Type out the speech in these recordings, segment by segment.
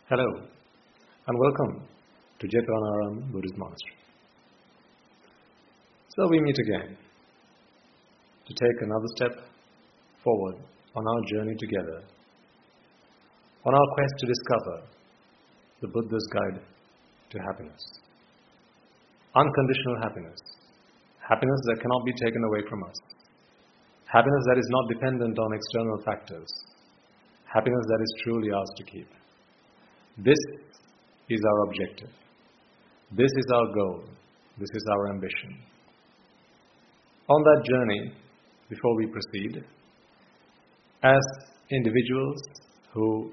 Hello and welcome to Jetavanaram Buddhist Monastery. So we meet again to take another step forward on our journey together, on our quest to discover the Buddha's guide to happiness. Unconditional happiness. Happiness that cannot be taken away from us. Happiness that is not dependent on external factors. Happiness that is truly ours to keep. This is our objective. This is our goal. This is our ambition. On that journey, before we proceed, as individuals who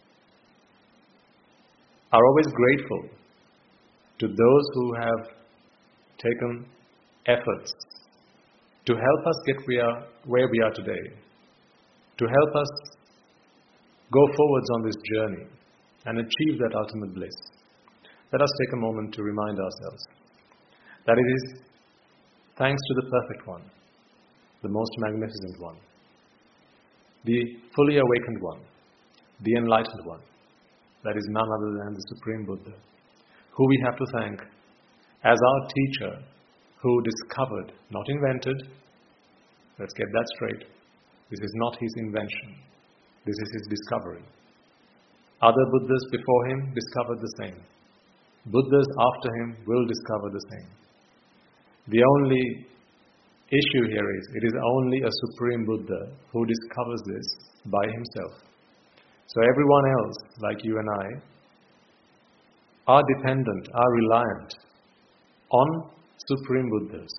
are always grateful to those who have taken efforts to help us get where we are today, to help us go forwards on this journey and achieve that ultimate bliss. Let us take a moment to remind ourselves that it is thanks to the perfect one, the most magnificent one, the fully awakened one, the enlightened one, that is none other than the Supreme Buddha, who we have to thank as our teacher, who discovered, not invented. Let's get that straight. This is not his invention. This is his discovery. Other Buddhas before him discovered the same. Buddhas after him will discover the same. The only issue here is, it is only a Supreme Buddha who discovers this by himself. So everyone else, like you and I, are dependent, are reliant on Supreme Buddhas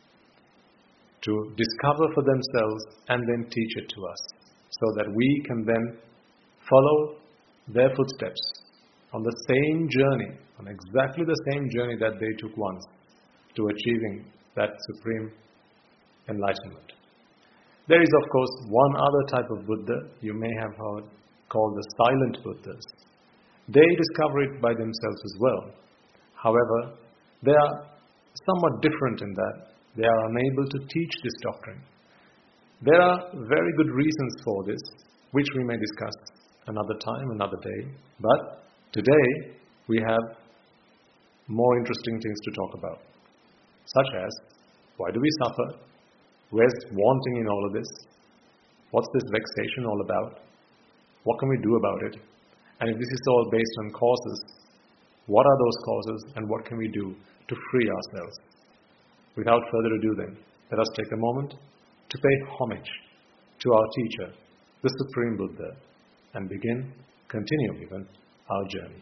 to discover for themselves and then teach it to us, so that we can then follow their footsteps on the same journey, on exactly the same journey that they took once to achieving that supreme enlightenment. There is, of course, one other type of Buddha you may have heard called the silent Buddhas. They discover it by themselves as well. However, they are somewhat different in that they are unable to teach this doctrine. There are very good reasons for this, which we may discuss another time, another day. But today, we have more interesting things to talk about. Such as, why do we suffer? Where's wanting in all of this? What's this vexation all about? What can we do about it? And if this is all based on causes, what are those causes and what can we do to free ourselves? Without further ado then, let us take a moment to pay homage to our teacher, the Supreme Buddha, and continue even, our journey.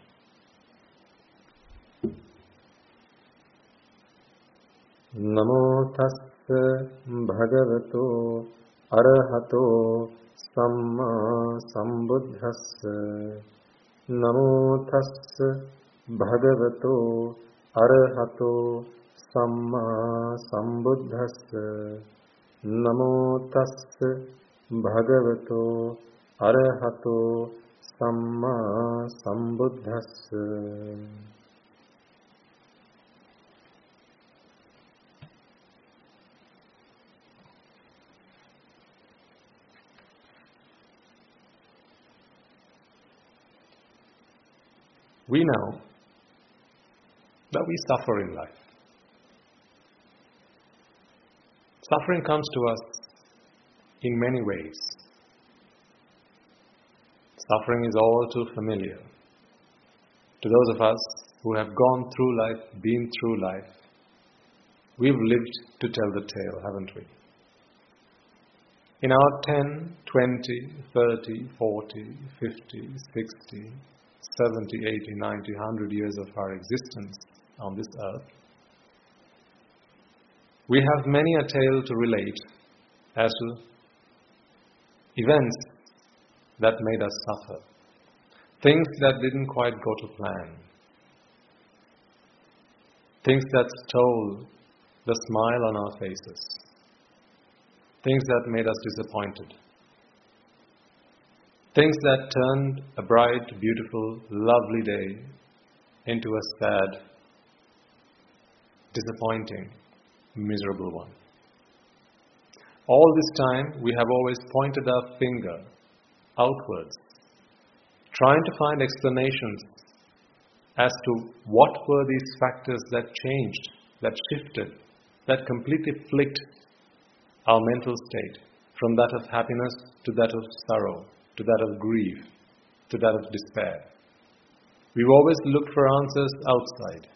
Namo tassa bhagavato arahato samma sambuddhassa. Namo tassa bhagavato arahato samma sambuddhassa. Namo tassa bhagavato arahato samma sambuddhassa. We know that we suffer in life. Suffering comes to us in many ways. Suffering is all too familiar to those of us who have gone through life, been through life. We've lived to tell the tale, haven't we? In our 10, 20, 30, 40, 50, 60, 70, 80, 90, 100 years of our existence on this earth, we have many a tale to relate as to events that made us suffer, things that didn't quite go to plan, things that stole the smile on our faces, things that made us disappointed, things that turned a bright, beautiful, lovely day into a sad, disappointing, miserable one. All this time, we have always pointed our finger outwards, trying to find explanations as to what were these factors that changed, that shifted, that completely flicked our mental state from that of happiness to that of sorrow, to that of grief, to that of despair. We've always looked for answers outside.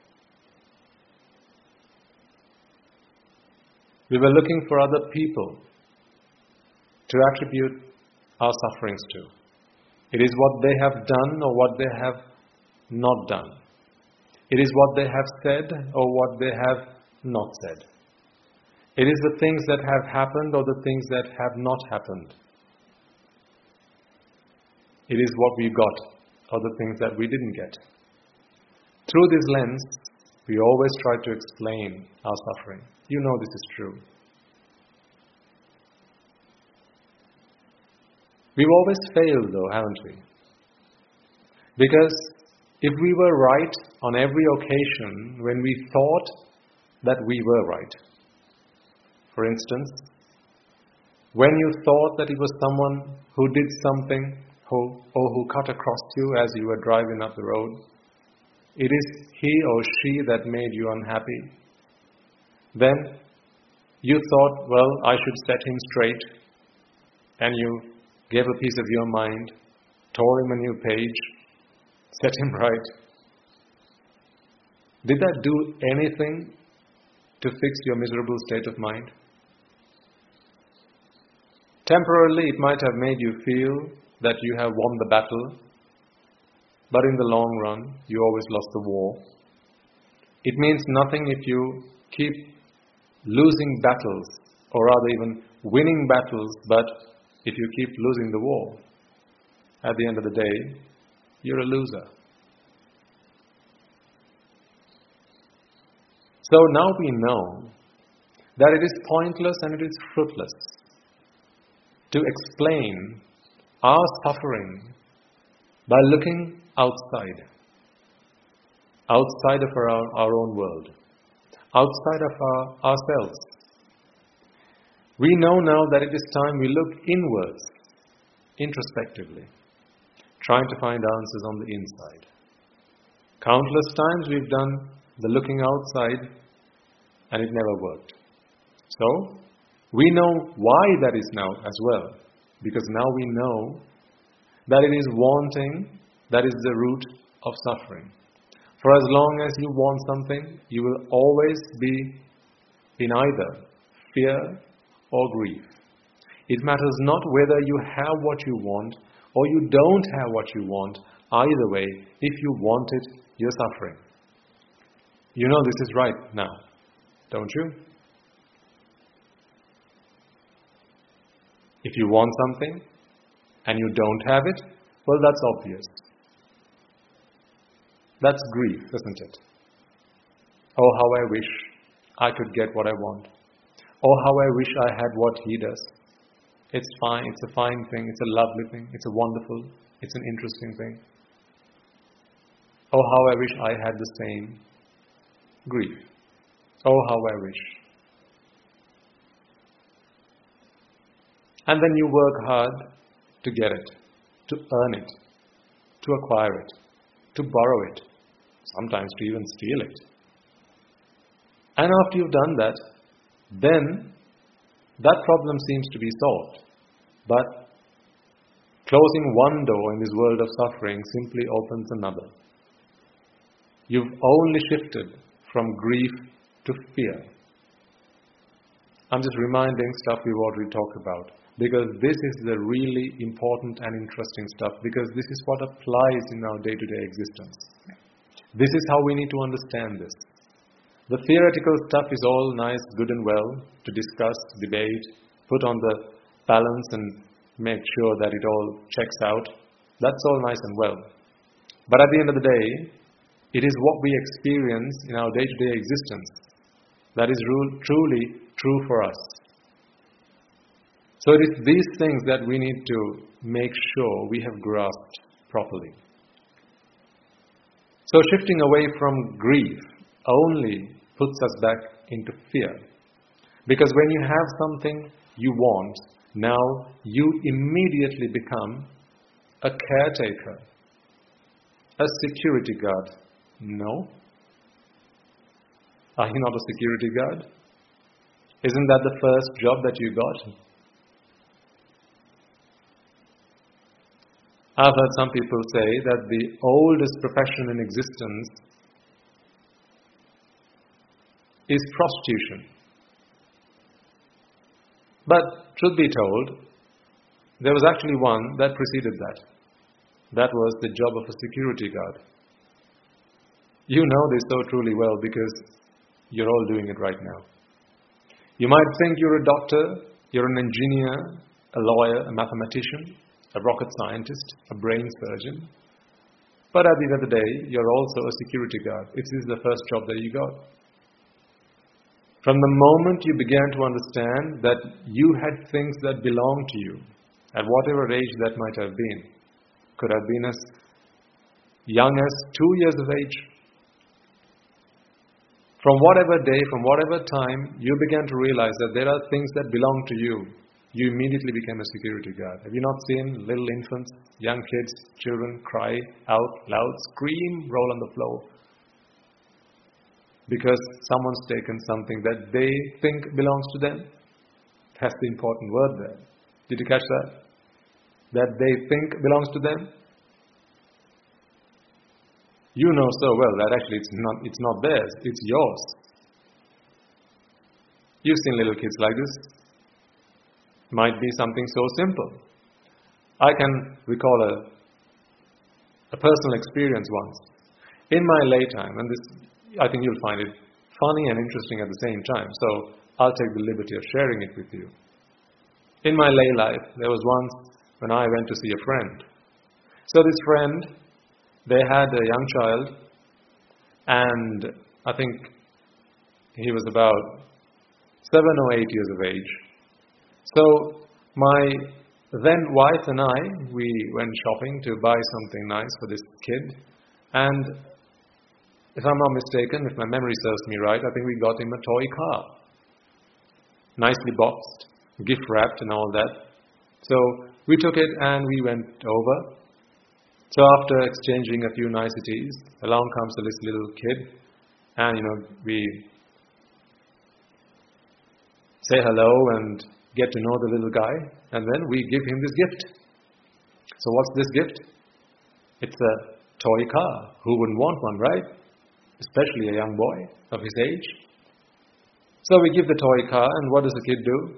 We were looking for other people to attribute our sufferings to. It is what they have done or what they have not done. It is what they have said or what they have not said. It is the things that have happened or the things that have not happened. It is what we got or the things that we didn't get. Through this lens, we always try to explain our suffering. You know this is true. We've always failed though, haven't we? Because if we were right on every occasion when we thought that we were right, for instance, when you thought that it was someone who did something who cut across you as you were driving up the road, it is he or she that made you unhappy, then you thought, well, I should set him straight, and you gave a piece of your mind, tore him a new page, set him right. Did that do anything to fix your miserable state of mind? Temporarily, it might have made you feel that you have won the battle, but in the long run, you always lost the war. It means nothing if you keep losing battles, or rather even winning battles, but if you keep losing the war. At the end of the day, you're a loser. So now we know that it is pointless and it is fruitless to explain our suffering by looking outside of our own world, outside of ourselves. We know now that it is time we look inwards, introspectively, trying to find answers on the inside. Countless times we've done the looking outside and it never worked. So, we know why that is now as well, because now we know that it is wanting that is the root of suffering. For as long as you want something, you will always be in either fear or grief. It matters not whether you have what you want or you don't have what you want. Either way, if you want it, you're suffering. You know this is right now, don't you? If you want something and you don't have it, well, that's obvious. That's grief, isn't it? Oh, how I wish I could get what I want. Oh, how I wish I had what he does. It's fine, it's a fine thing, it's a lovely thing, it's a wonderful, it's an interesting thing. Oh, how I wish I had the same. Grief. Oh, how I wish. And then you work hard to get it, to earn it, to acquire it, to borrow it, sometimes to even steal it. And after you've done that, then that problem seems to be solved. But closing one door in this world of suffering simply opens another. You've only shifted from grief to fear. I'm just reminding stuff we've already talked about, because this is the really important and interesting stuff, because this is what applies in our day-to-day existence. This is how we need to understand this. The theoretical stuff is all nice, good and well to discuss, debate, put on the balance and make sure that it all checks out. That's all nice and well. But at the end of the day, it is what we experience in our day-to-day existence that is truly true for us. So it is these things that we need to make sure we have grasped properly. So shifting away from grief only puts us back into fear. Because when you have something you want, now you immediately become a caretaker a security guard. No. Are you not a security guard? Isn't that the first job that you got? I've heard some people say that the oldest profession in existence is prostitution. But, truth be told, there was actually one that preceded that. That was the job of a security guard. You know this so truly well because you're all doing it right now. You might think you're a doctor, you're an engineer, a lawyer, a mathematician, a rocket scientist, a brain surgeon. But at the end of the day, you're also a security guard. It is the first job that you got. From the moment you began to understand that you had things that belonged to you, at whatever age that might have been, could have been as young as 2 years of age, from whatever day, from whatever time, you began to realize that there are things that belong to you. You immediately became a security guard. Have you not seen little infants, young kids, children cry out loud, scream, roll on the floor? Because someone's taken something that they think belongs to them. That's the important word there. Did you catch that? That they think belongs to them. You know so well that actually it's not theirs, it's yours. You've seen little kids like this. Might be something so simple. I can recall a personal experience once. In my lay time, and this, I think you'll find it funny and interesting at the same time, so I'll take the liberty of sharing it with you. In my lay life, there was once when I went to see a friend. So this friend, they had a young child, and I think he was about 7 or 8 years of age. So my then wife and I, we went shopping to buy something nice for this kid, and if I'm not mistaken, if my memory serves me right, I think we got him a toy car. Nicely boxed, gift wrapped and all that. So we took it and we went over. So after exchanging a few niceties, along comes this little kid, and we say hello and get to know the little guy, and then we give him this gift. So what's this gift? It's a toy car. Who wouldn't want one, right? Especially a young boy of his age. So we give the toy car, and what does the kid do?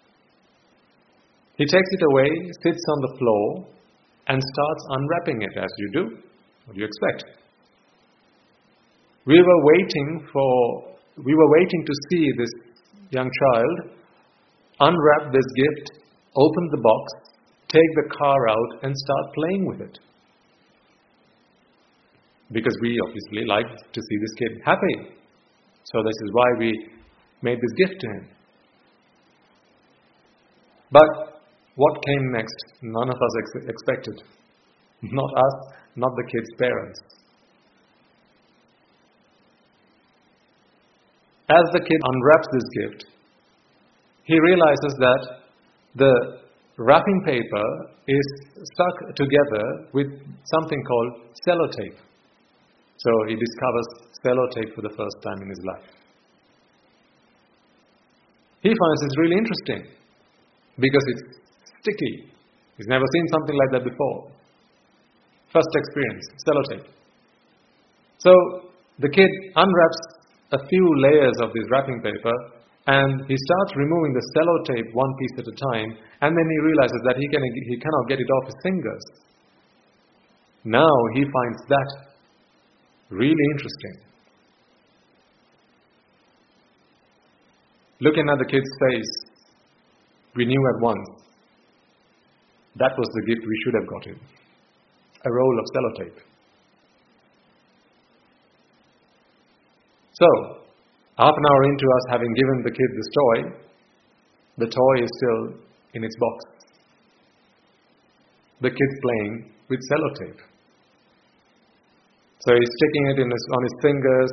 He takes it away, sits on the floor, and starts unwrapping it, as you do. What do you expect? We were waiting to see this young child unwrap this gift, open the box, take the car out, and start playing with it. Because we obviously like to see this kid happy. So this is why we made this gift to him. But what came next, none of us expected. Not us, not the kid's parents. As the kid unwraps this gift, he realizes that the wrapping paper is stuck together with something called sellotape. So he discovers sellotape for the first time in his life. He finds this really interesting because it's sticky. He's never seen something like that before. First experience, sellotape. So the kid unwraps a few layers of this wrapping paper, and he starts removing the sellotape one piece at a time, and then he realizes that he cannot get it off his fingers. Now he finds that really interesting. Looking at the kid's face, we knew at once that was the gift we should have got him. A roll of sellotape. So, half an hour into us having given the kid this toy, the toy is still in its box. The kid's playing with sellotape. So he's sticking it on his fingers,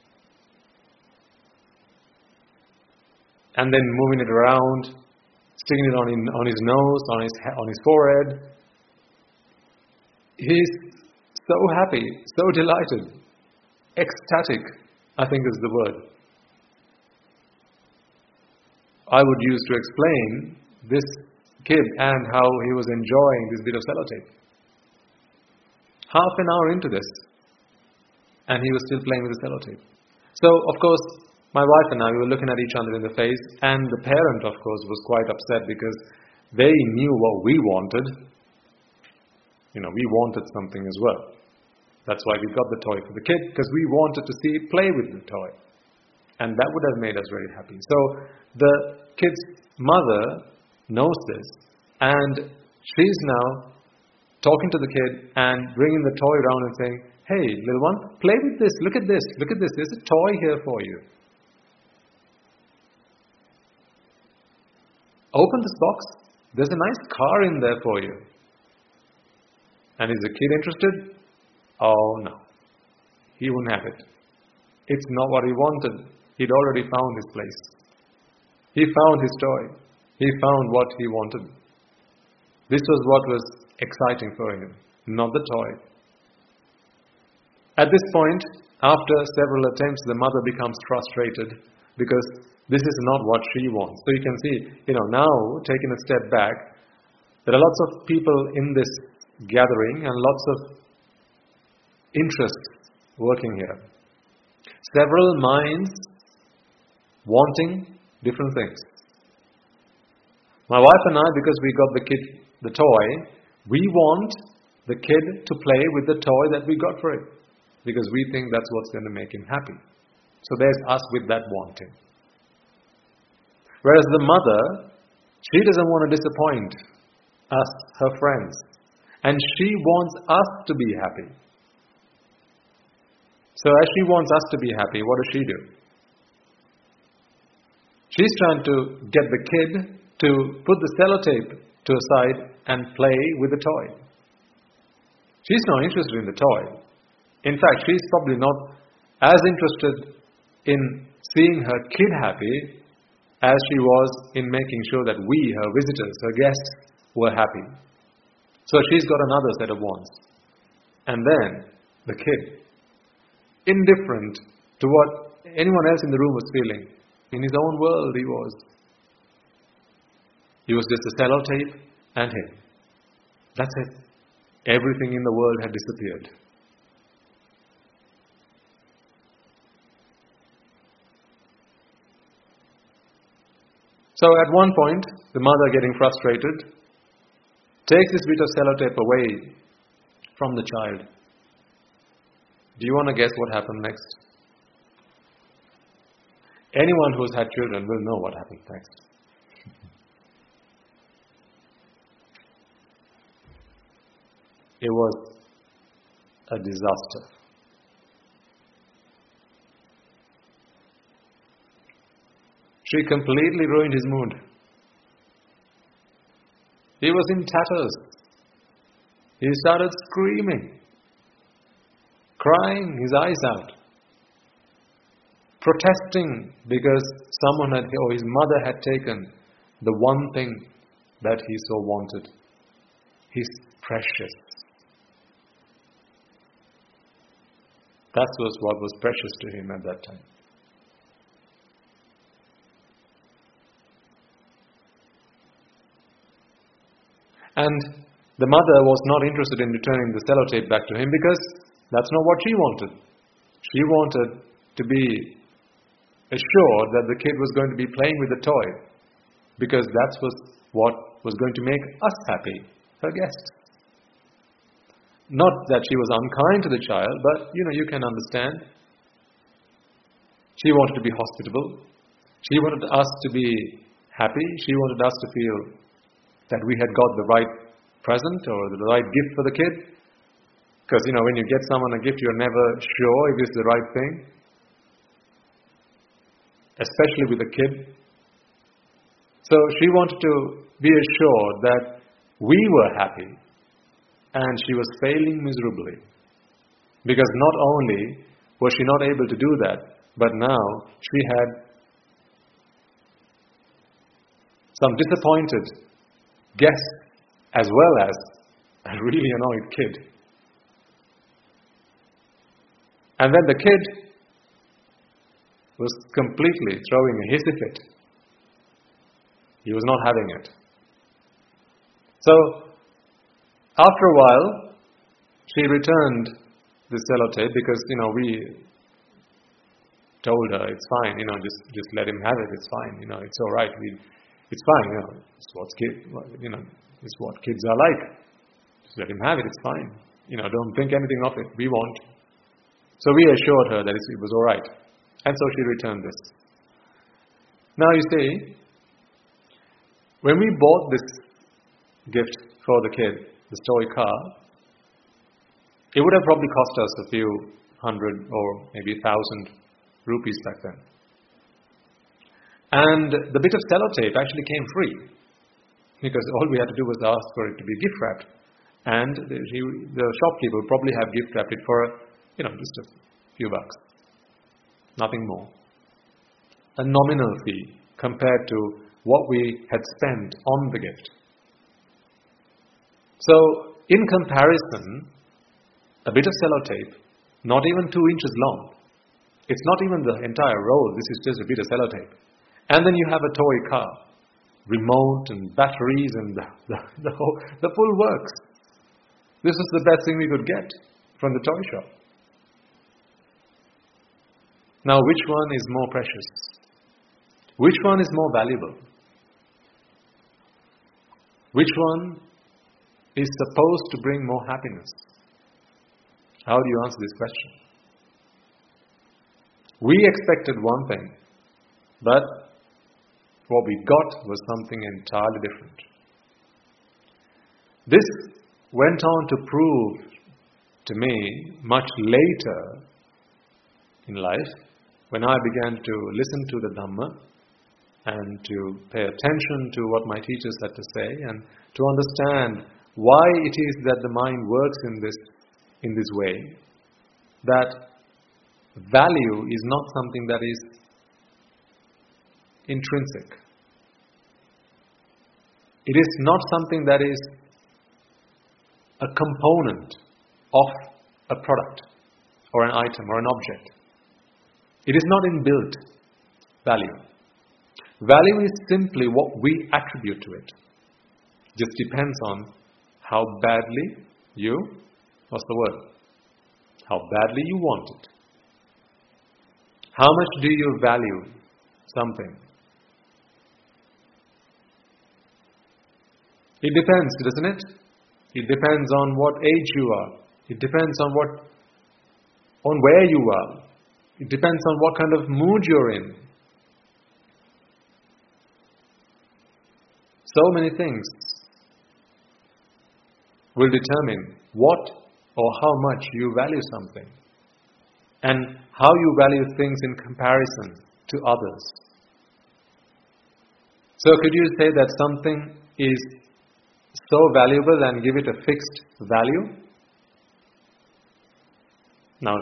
and then moving it around, sticking it on his nose, on his forehead. He's so happy, so delighted, ecstatic, I think is the word I would use to explain this kid and how he was enjoying this bit of sellotape. Half an hour into this, and he was still playing with the sellotape. So, of course, my wife and I, we were looking at each other in the face, and the parent, of course, was quite upset because they knew what we wanted. We wanted something as well. That's why we got the toy for the kid, because we wanted to see it play with the toy. And that would have made us very happy. So the kid's mother knows this, and she's now talking to the kid and bringing the toy around and saying, "Hey, little one, play with this. Look at this. Look at this. There's a toy here for you. Open this box. There's a nice car in there for you." And is the kid interested? Oh no. He wouldn't have it. It's not what he wanted. He'd already found his place. He found his toy. He found what he wanted. This was what was exciting for him, not the toy. At this point, after several attempts, the mother becomes frustrated because this is not what she wants. So you can see, now taking a step back, there are lots of people in this gathering and lots of interest working here. Several minds wanting different things. My wife and I, because we got the kid the toy, we want the kid to play with the toy that we got for it, because we think that's what's going to make him happy. So there's us with that wanting. Whereas the mother, she doesn't want to disappoint us, her friends, and she wants us to be happy. So as she wants us to be happy, what does she do? She's trying to get the kid to put the sellotape to a side and play with the toy. She's not interested in the toy. In fact, she's probably not as interested in seeing her kid happy as she was in making sure that we, her visitors, her guests, were happy. So she's got another set of wants. And then the kid, indifferent to what anyone else in the room was feeling. In his own world he was. He was just a sellotape and him. That's it. Everything in the world had disappeared. So at one point, the mother, getting frustrated, takes this bit of sellotape away from the child. Do you want to guess what happened next? Anyone who's had children will know what happened next. It was a disaster. She completely ruined his mood. He was in tatters. He started screaming, crying his eyes out, protesting because someone had, or his mother had taken the one thing that he so wanted, his precious. That was what was precious to him at that time. And the mother was not interested in returning the sellotape back to him because that's not what she wanted. She wanted to be assured that the kid was going to be playing with the toy, because that was what was going to make us happy, her guests. Not that she was unkind to the child, but you can understand. She wanted to be hospitable. She wanted us to be happy. She wanted us to feel that we had got the right present or the right gift for the kid. Because, when you get someone a gift, you're never sure if it's the right thing. Especially with a kid. So she wanted to be assured that we were happy. And she was failing miserably. Because not only was she not able to do that, but now she had some disappointed guests as well as a really annoyed kid. And then the kid was completely throwing a hissy fit. He was not having it. So, after a while, she returned the sellotape because, we told her it's fine, just let him have it, it's fine, it's alright, it's fine, it's what kids are like. Just let him have it, it's fine. Don't think anything of it, we won't. So we assured her that it was alright. And so she returned this. Now you see, when we bought this gift for the kid, this toy car, it would have probably cost us a few hundred or maybe 1,000 rupees back then. And the bit of sellotape actually came free, because all we had to do was ask for it to be gift wrapped, and the shopkeeper would probably have gift wrapped it for just a few bucks, nothing more. A nominal fee compared to what we had spent on the gift. So, in comparison, a bit of sellotape, not even 2 inches long, it's not even the entire roll, this is just a bit of sellotape. And then you have a toy car, remote and batteries and the full works. This is the best thing we could get from the toy shop. Now, which one is more precious? Which one is more valuable? Which one is supposed to bring more happiness? How do you answer this question? We expected one thing, but what we got was something entirely different. This went on to prove to me much later in life, when I began to listen to the Dhamma and to pay attention to what my teachers had to say and to understand why it is that the mind works in this way, that value is not something that is intrinsic. It is not something that is a component of a product or an item or an object. It is not inbuilt value. Value is simply what we attribute to it. Just depends on how badly you, what's the word? How badly you want it. How much do you value something? It depends, doesn't it? It depends on what age you are. It depends on where you are. It depends on what kind of mood you're in. So many things will determine what or how much you value something and how you value things in comparison to others. So could you say that something is so valuable and give it a fixed value? Now,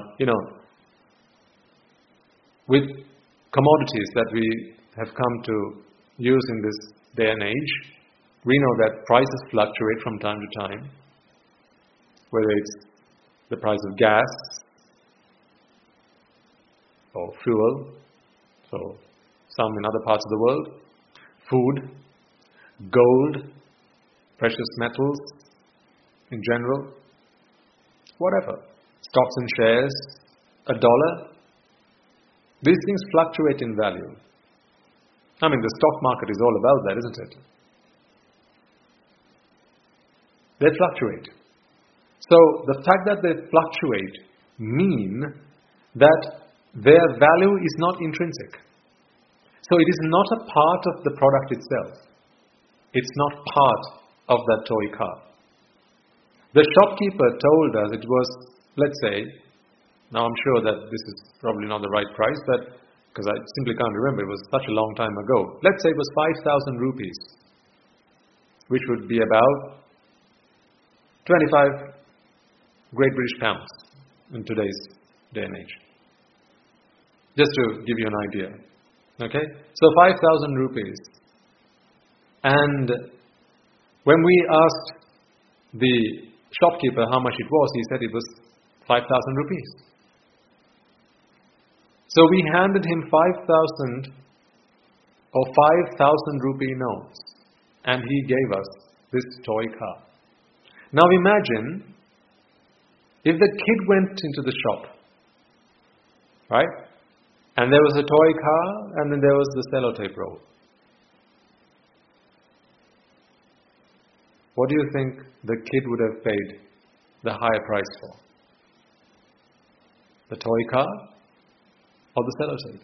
with commodities that we have come to use in this day and age, we know that prices fluctuate from time to time, whether it's the price of gas or fuel, so some in other parts of the world, food, gold, precious metals in general, whatever, stocks and shares, $1. These things fluctuate in value. I mean, the stock market is all about that, isn't it? They fluctuate. So, the fact that they fluctuate mean that their value is not intrinsic. So, it is not a part of the product itself. It's not part of that toy car. The shopkeeper told us it was, let's say, now I'm sure that this is probably not the right price, but because I simply can't remember, it was such a long time ago. Let's say it was 5,000 rupees, which would be about 25 Great British pounds in today's day and age. Just to give you an idea. Okay? So 5,000 rupees. And when we asked the shopkeeper how much it was, he said it was 5,000 rupees. So we handed him 5,000 or 5,000 rupee notes, and he gave us this toy car. Now imagine if the kid went into the shop, right? And there was a toy car, and then there was the sellotape roll. What do you think the kid would have paid the higher price for? The toy car or the sellotape?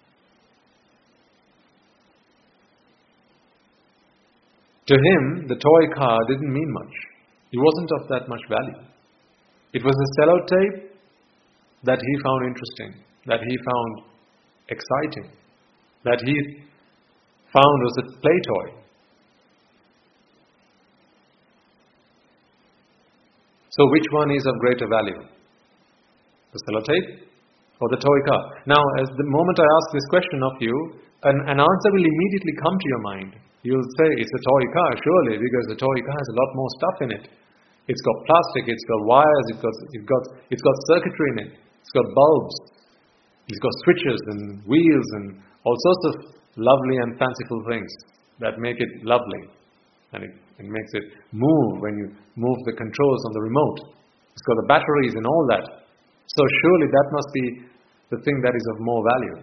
To him, the toy car didn't mean much. It wasn't of that much value. It was the sellotape that he found interesting, that he found exciting, that he found was a play toy. So which one is of greater value? The sellotape or the toy car? Now, as the moment I ask this question of you, an answer will immediately come to your mind. You'll say it's a toy car, surely, because the toy car has a lot more stuff in it. It's got plastic, it's got wires, it's got circuitry in it, it's got bulbs, it's got switches and wheels and all sorts of lovely and fanciful things that make it lovely. And it makes it move when you move the controls on the remote. It's got the batteries and all that. So surely that must be the thing that is of more value.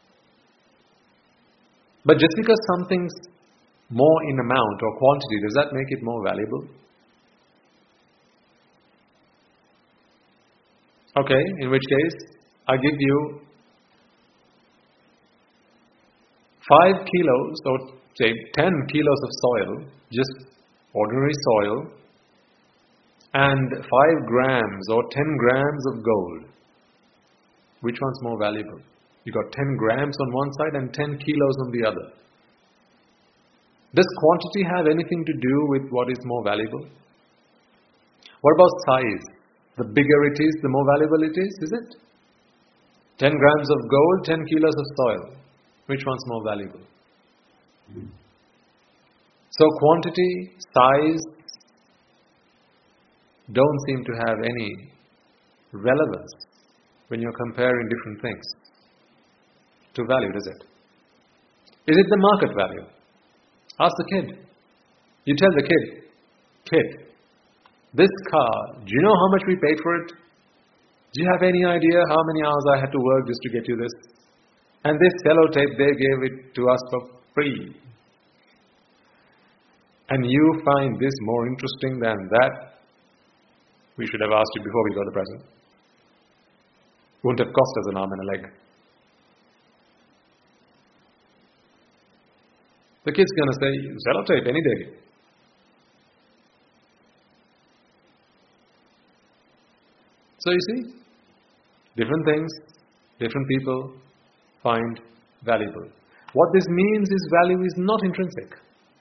But just because something's more in amount or quantity, does that make it more valuable? Okay, in which case, I give you 5 kilos or say 10 kilos of soil, just ordinary soil, and 5 grams or 10 grams of gold. Which one's more valuable? You got 10 grams on one side and 10 kilos on the other. Does quantity have anything to do with what is more valuable? What about size? The bigger it is, the more valuable it is it? 10 grams of gold, 10 kilos of soil. Which one's more valuable? So quantity, size don't seem to have any relevance when you're comparing different things to value, does it? Is it the market value? Ask the kid. You tell the kid, this car, do you know how much we paid for it? Do you have any idea how many hours I had to work just to get you this? And this sellotape, they gave it to us for free. And you find this more interesting than that? We should have asked you before we got the present. Wouldn't have cost us an arm and a leg. The kid's going to say, sellotape any day. So you see, different things, different people find valuable. What this means is value is not intrinsic.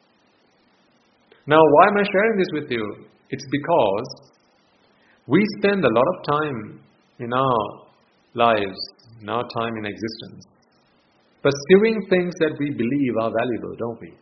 Now, why am I sharing this with you? It's because we spend a lot of time in our lives, in our time in existence, pursuing things that we believe are valuable, don't we?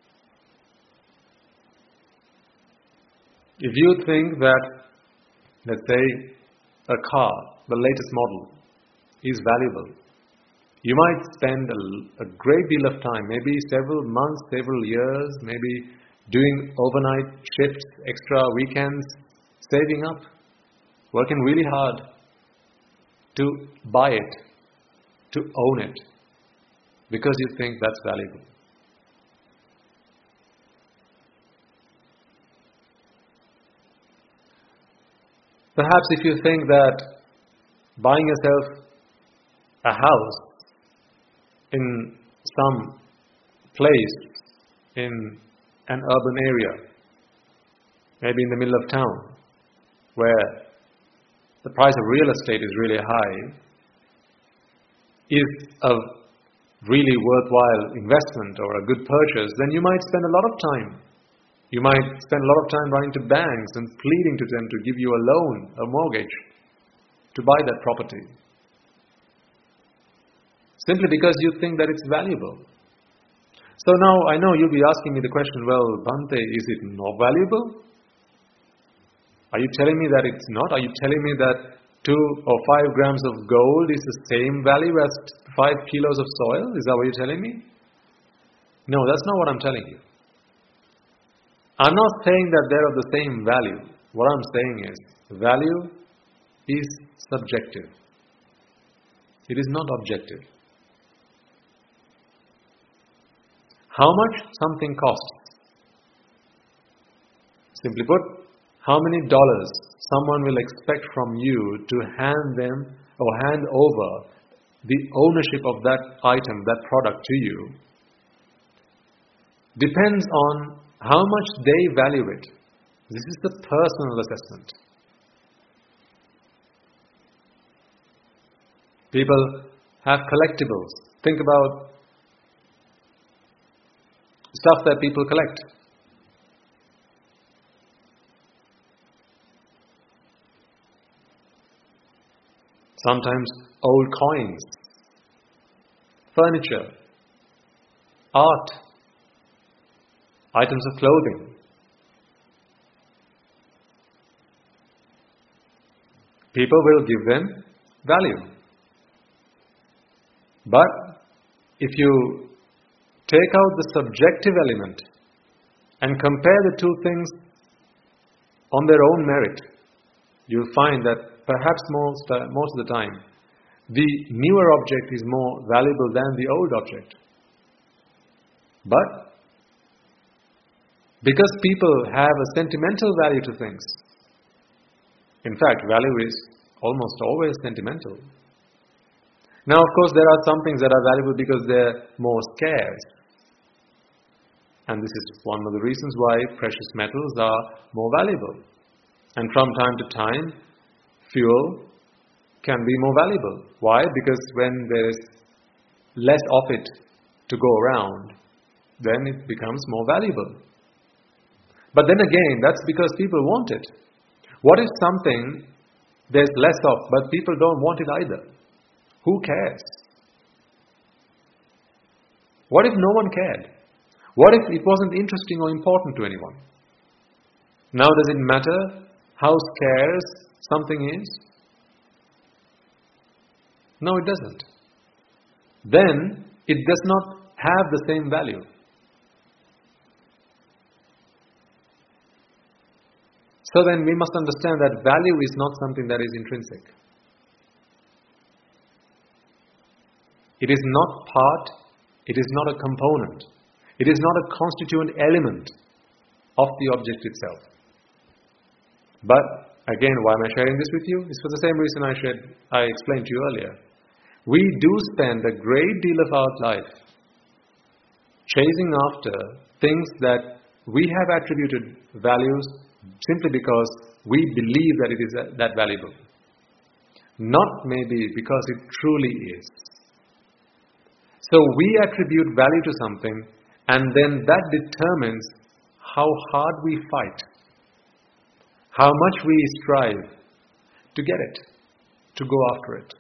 If you think that, let's say, a car, the latest model, is valuable, you might spend a great deal of time, maybe several months, several years, maybe doing overnight shifts, extra weekends, saving up, working really hard to buy it, to own it, because you think that's valuable. Perhaps if you think that buying yourself a house in some place in an urban area, maybe in the middle of town, where the price of real estate is really high, is a really worthwhile investment or a good purchase, then you might spend a lot of time. You might spend a lot of time writing to banks and pleading to them to give you a loan, a mortgage, to buy that property. Simply because you think that it's valuable. So now, I know you'll be asking me the question, well, Bhante, is it not valuable? Are you telling me that it's not? Are you telling me that 2 or 5 grams of gold is the same value as 5 kilos of soil? Is that what you're telling me? No, that's not what I'm telling you. I'm not saying that they're of the same value. What I'm saying is, value is subjective. It is not objective. How much something costs? Simply put, how many dollars someone will expect from you to hand them or hand over the ownership of that item, that product to you, depends on how much they value it. This is the personal assessment. People have collectibles. Think about stuff that people collect. Sometimes old coins, furniture, art, items of clothing. People will give them value. But if you take out the subjective element and compare the two things on their own merit, you'll find that perhaps most of the time, the newer object is more valuable than the old object. But because people have a sentimental value to things, in fact, value is almost always sentimental. Now, of course, there are some things that are valuable because they're more scarce. And this is one of the reasons why precious metals are more valuable. And from time to time, fuel can be more valuable. Why? Because when there is less of it to go around, then it becomes more valuable. But then again, that's because people want it. What if something there's less of, but people don't want it either? Who cares? What if no one cared? What if it wasn't interesting or important to anyone? Now does it matter how scarce something is? No, it doesn't. Then it does not have the same value. So then we must understand that value is not something that is intrinsic. It is not part, it is not a component, it is not a constituent element of the object itself. But again, why am I sharing this with you? It's for the same reason I explained to you earlier. We do spend a great deal of our life chasing after things that we have attributed values simply because we believe that it is that valuable. Not maybe because it truly is. So we attribute value to something, and then that determines how hard we fight, how much we strive to get it, to go after it.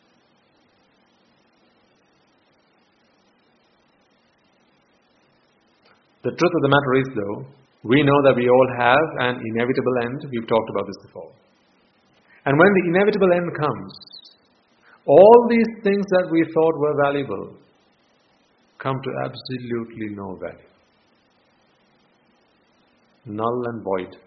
The truth of the matter is, though, we know that we all have an inevitable end. We've talked about this before. And when the inevitable end comes, all these things that we thought were valuable come to absolutely no value. Null and void.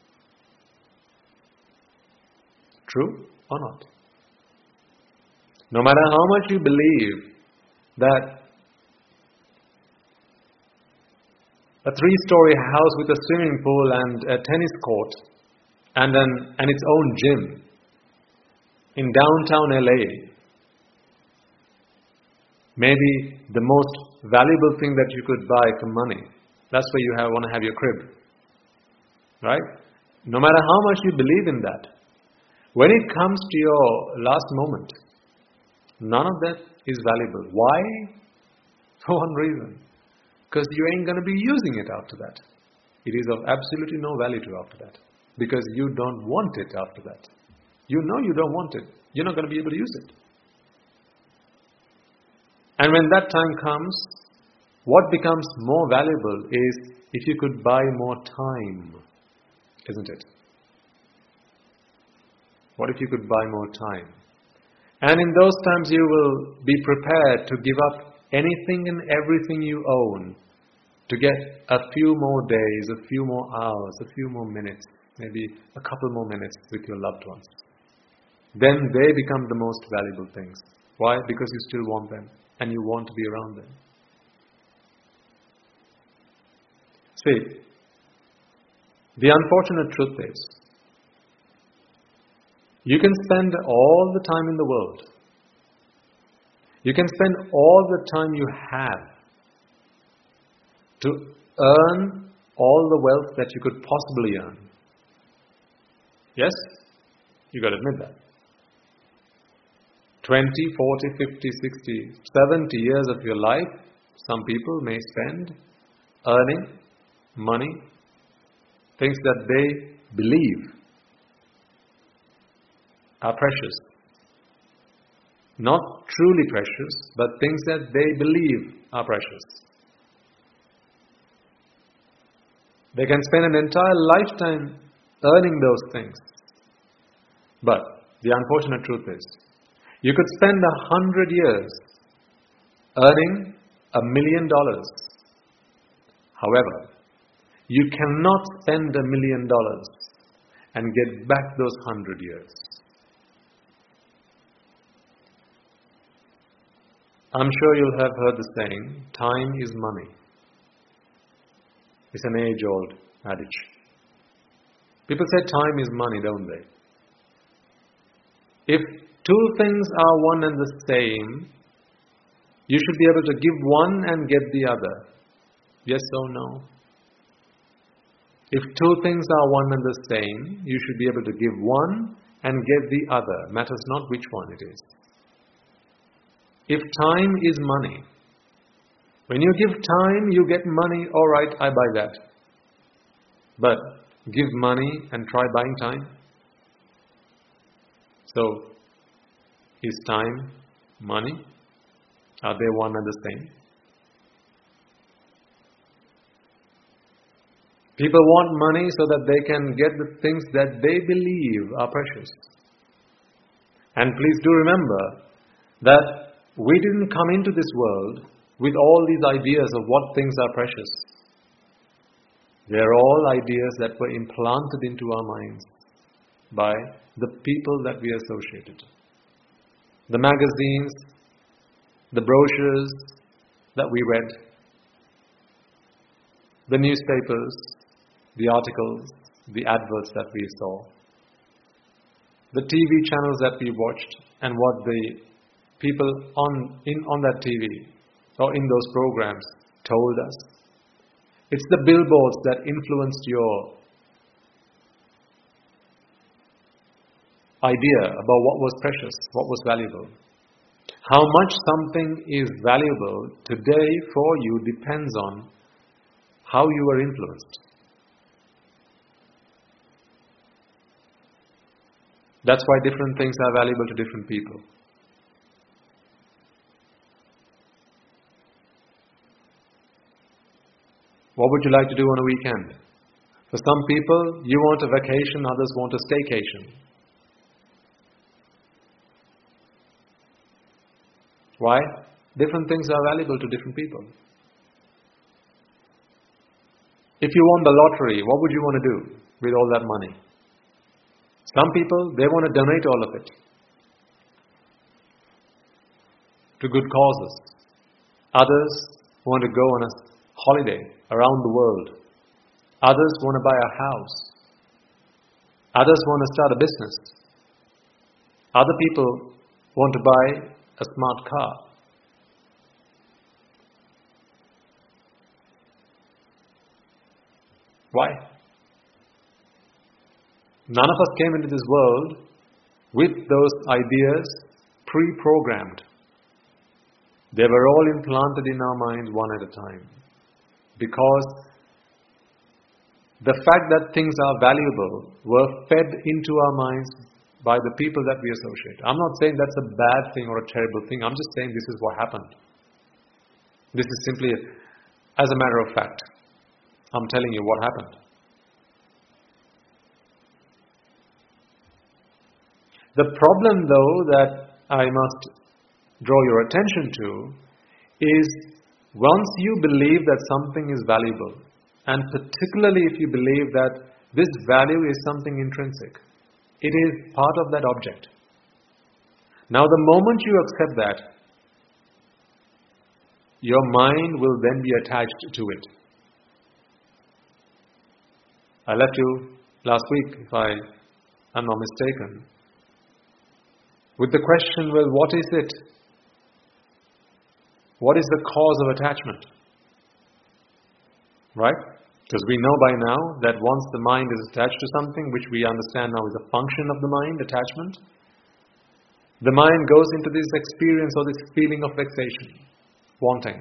True or not? No matter how much you believe that a 3-story house with a swimming pool and a tennis court and its own gym in downtown LA may be the most valuable thing that you could buy for money. That's where you want to have your crib. Right? No matter how much you believe in that, when it comes to your last moment, none of that is valuable. Why? For one reason. Because you ain't going to be using it after that. It is of absolutely no value to you after that. Because you don't want it after that. You know you don't want it. You're not going to be able to use it. And when that time comes, what becomes more valuable is if you could buy more time, isn't it? What if you could buy more time? And in those times you will be prepared to give up anything and everything you own to get a few more days, a few more hours, a few more minutes, maybe a couple more minutes with your loved ones. Then they become the most valuable things. Why? Because you still want them and you want to be around them. See, the unfortunate truth is, you can spend all the time in the world. You can spend all the time you have to earn all the wealth that you could possibly earn. Yes? You got to admit that. 20, 40, 50, 60, 70 years of your life, some people may spend earning money, things that they believe are precious. Not truly precious, but things that they believe are precious. They can spend an entire lifetime earning those things. But the unfortunate truth is, you could spend 100 years earning $1 million. However, you cannot spend $1 million and get back those 100 years. I'm sure you'll have heard the saying, time is money. It's an age-old adage. People say time is money, don't they? If two things are one and the same, you should be able to give one and get the other. Yes or no? If two things are one and the same, you should be able to give one and get the other. Matters not which one it is. If time is money, when you give time, you get money, alright, I buy that. But give money and try buying time. So, is time money? Are they one and the same? People want money so that they can get the things that they believe are precious. And please do remember that we didn't come into this world with all these ideas of what things are precious. They're all ideas that were implanted into our minds by the people that we associated. The magazines, the brochures that we read, the newspapers, the articles, the adverts that we saw, the TV channels that we watched, and what the people on that TV or in those programs told us. It's the billboards that influenced your idea about what was precious, what was valuable. How much something is valuable today for you depends on how you were influenced. That's why different things are valuable to different people. What would you like to do on a weekend? For some people, you want a vacation, others want a staycation. Why? Different things are valuable to different people. If you won the lottery, what would you want to do with all that money? Some people, they want to donate all of it to good causes. Others want to go on a holiday around the world. Others want to buy a house. Others want to start a business. Other people want to buy a smart car. Why? None of us came into this world with those ideas pre-programmed. They were all implanted in our minds one at a time. Because the fact that things are valuable were fed into our minds by the people that we associate. I'm not saying that's a bad thing or a terrible thing. I'm just saying this is what happened. This is simply, as a matter of fact, I'm telling you what happened. The problem, though, that I must draw your attention to is once you believe that something is valuable, and particularly if you believe that this value is something intrinsic, it is part of that object. Now, the moment you accept that, your mind will then be attached to it. I left you last week, if I am not mistaken, with the question, well, what is it? What is the cause of attachment? Right? Because we know by now that once the mind is attached to something, which we understand now is a function of the mind, attachment, the mind goes into this experience or this feeling of vexation, wanting.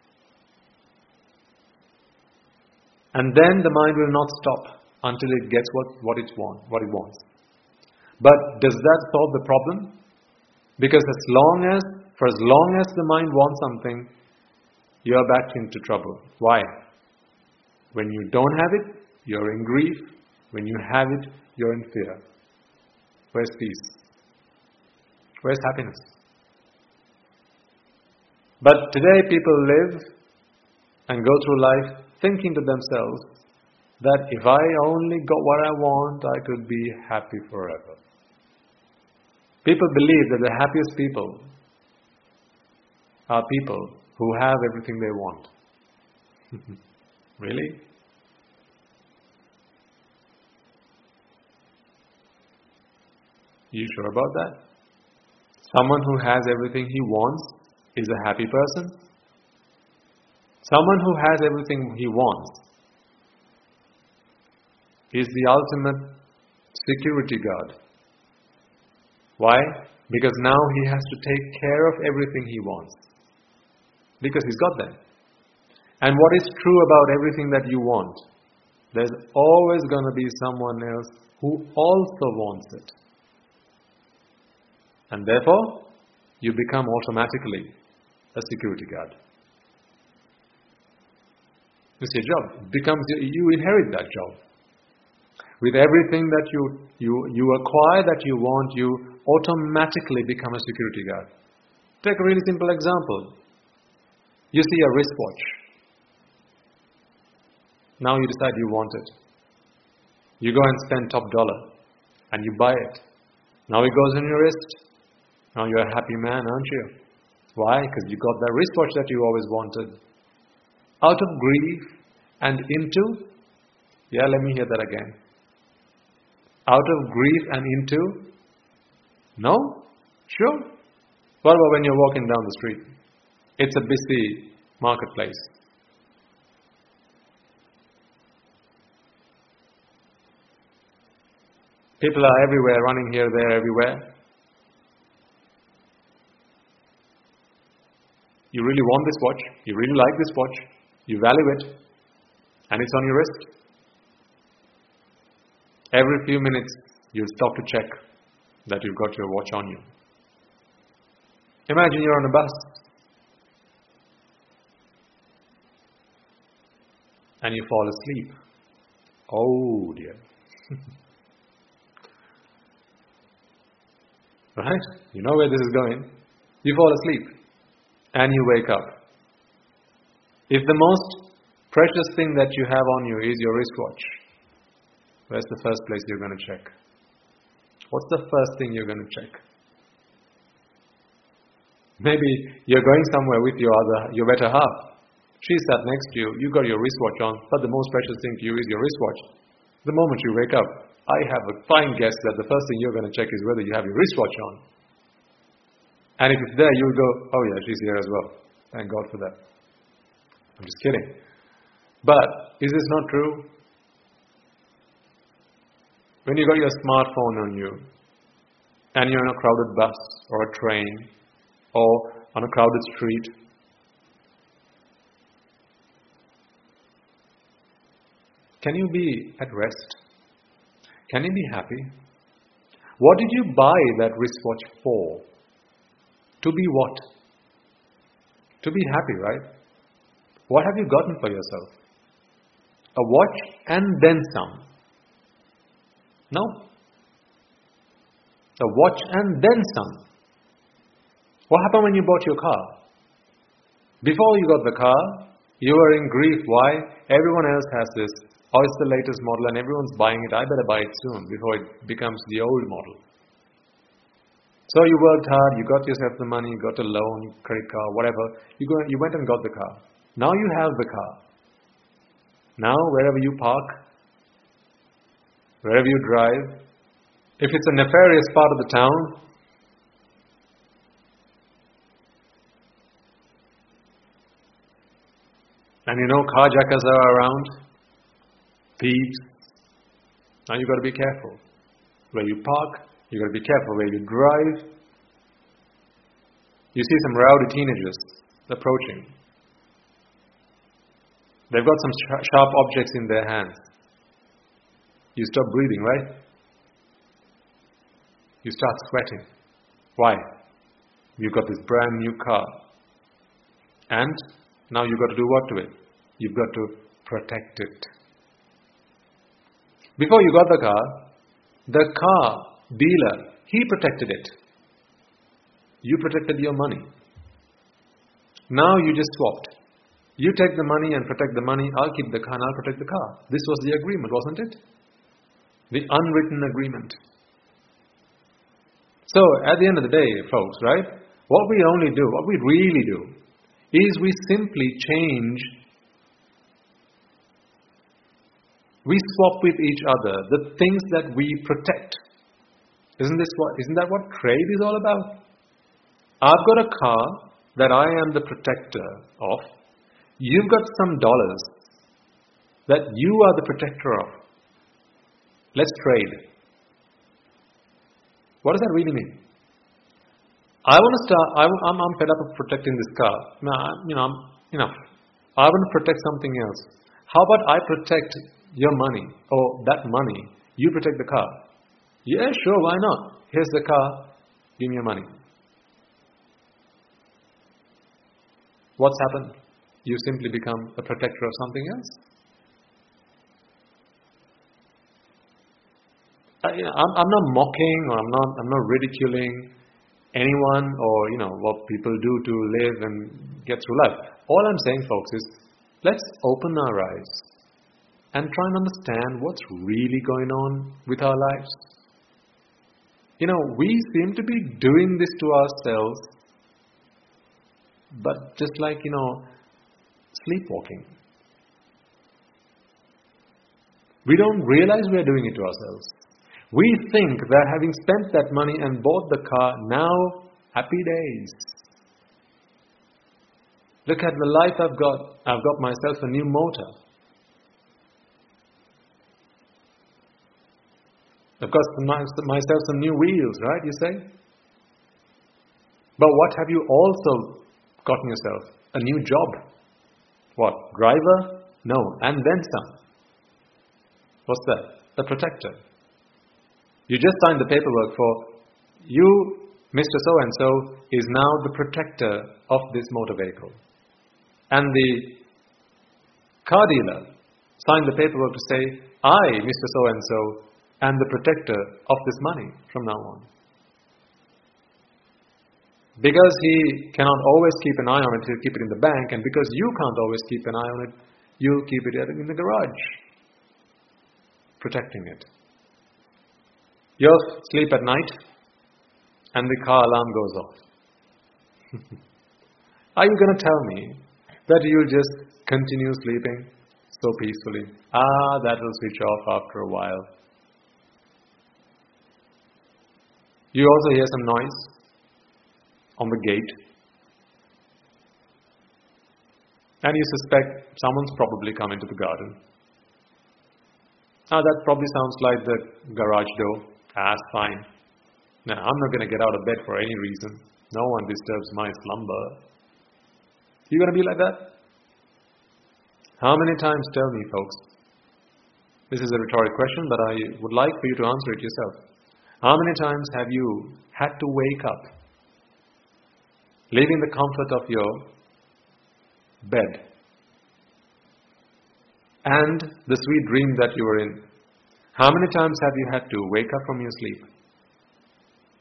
And then the mind will not stop until it gets what it wants. But does that solve the problem? Because for as long as the mind wants something, you are back into trouble. Why? When you don't have it, you're in grief. When you have it, you're in fear. Where's peace? Where's happiness? But today people live and go through life thinking to themselves that if I only got what I want, I could be happy forever. People believe that the happiest people are people who have everything they want. Really? You sure about that? Someone who has everything he wants is a happy person? Someone who has everything he wants is the ultimate security guard. Why? Because now he has to take care of everything he wants. Because he's got them. And what is true about everything that you want? There's always going to be someone else who also wants it. And therefore, you become automatically a security guard. It's your job. You inherit that job. With everything that you acquire that you want, you automatically become a security guard. Take a really simple example. You see a wristwatch. Now you decide you want it. You go and spend top dollar and you buy it. Now it goes on your wrist. Now you're a happy man, aren't you? Why? Because you got that wristwatch that you always wanted. Out of grief and into, let me hear that again. Out of grief and into, no? Sure. What about when you're walking down the street? It's a busy marketplace. People are everywhere, running here, there, everywhere. You really want this watch, you really like this watch, you value it, and it's on your wrist. Every few minutes, you stop to check that you've got your watch on you. Imagine you're on a bus, and you fall asleep. Oh dear. Right? You know where this is going. You fall asleep. And you wake up. If the most precious thing that you have on you is your wristwatch, where's the first place you're going to check? What's the first thing you're going to check? Maybe you're going somewhere with your better half. She sat next to you, you got your wristwatch on, but the most precious thing to you is your wristwatch. The moment you wake up, I have a fine guess that the first thing you're going to check is whether you have your wristwatch on. And if it's there, you will go, oh yeah, she's here as well. Thank God for that. I'm just kidding. But, is this not true? When you got your smartphone on you, and you're on a crowded bus, or a train, or on a crowded street, can you be at rest? Can you be happy? What did you buy that wristwatch for? To be what? To be happy, right? What have you gotten for yourself? A watch and then some. No. a watch and then some. What happened when you bought your car? Before you got the car, you were in grief. Why? Everyone else has this. Oh, it's the latest model and everyone's buying it. I better buy it soon before it becomes the old model. So you worked hard, you got yourself the money, you got a loan, credit card, whatever. You went and got the car. Now you have the car. Now wherever you park, wherever you drive, if it's a nefarious part of the town, and you know carjackers are around, thieves, now you've got to be careful. Where you park, you've got to be careful where you drive. You see some rowdy teenagers approaching. They've got some sharp objects in their hands. You stop breathing, right? You start sweating. Why? You've got this brand new car. And now you've got to do what to it? You've got to protect it. Before you got the car dealer, he protected it. You protected your money. Now you just swapped. You take the money and protect the money. I'll keep the car and I'll protect the car. This was the agreement, wasn't it? The unwritten agreement. So, at the end of the day, folks, right? What we really do, is we simply change. We swap with each other the things that we protect. Isn't that what trade is all about? I've got a car that I am the protector of. You've got some dollars that you are the protector of. Let's trade. What does that really mean? I'm fed up of protecting this car. Enough. I want to protect something else. How about I protect your money, or that money, you protect the car? Yeah, sure, why not? Here's the car, give me your money. What's happened? You simply become a protector of something else. I'm not mocking, or I'm not ridiculing anyone, or what people do to live and get through life. All I'm saying, folks, is let's open our eyes and try and understand what's really going on with our lives. We seem to be doing this to ourselves, but just like, sleepwalking. We don't realize we're doing it to ourselves. We think that having spent that money and bought the car, now, happy days. Look at the life I've got. I've got myself a new motor. I've got myself some new wheels, right, you say? But what have you also gotten yourself? A new job. What? Driver? No. And then some. What's that? A protector. You just signed the paperwork for you, Mr. So-and-so, is now the protector of this motor vehicle. And the car dealer signed the paperwork to say, I, Mr. So-and-so, am the protector of this money from now on. Because he cannot always keep an eye on it, he'll keep it in the bank, and because you can't always keep an eye on it, you'll keep it in the garage, protecting it. You'll sleep at night, and the car alarm goes off. Are you going to tell me that you'll just continue sleeping so peacefully? That will switch off after a while. You also hear some noise on the gate. And you suspect someone's probably come into the garden. That probably sounds like the garage door. That's fine. No, I'm not going to get out of bed for any reason. No one disturbs my slumber. You going to be like that? How many times, tell me, folks? This is a rhetoric question, but I would like for you to answer it yourself. How many times have you had to wake up, leaving the comfort of your bed and the sweet dream that you were in? How many times have you had to wake up from your sleep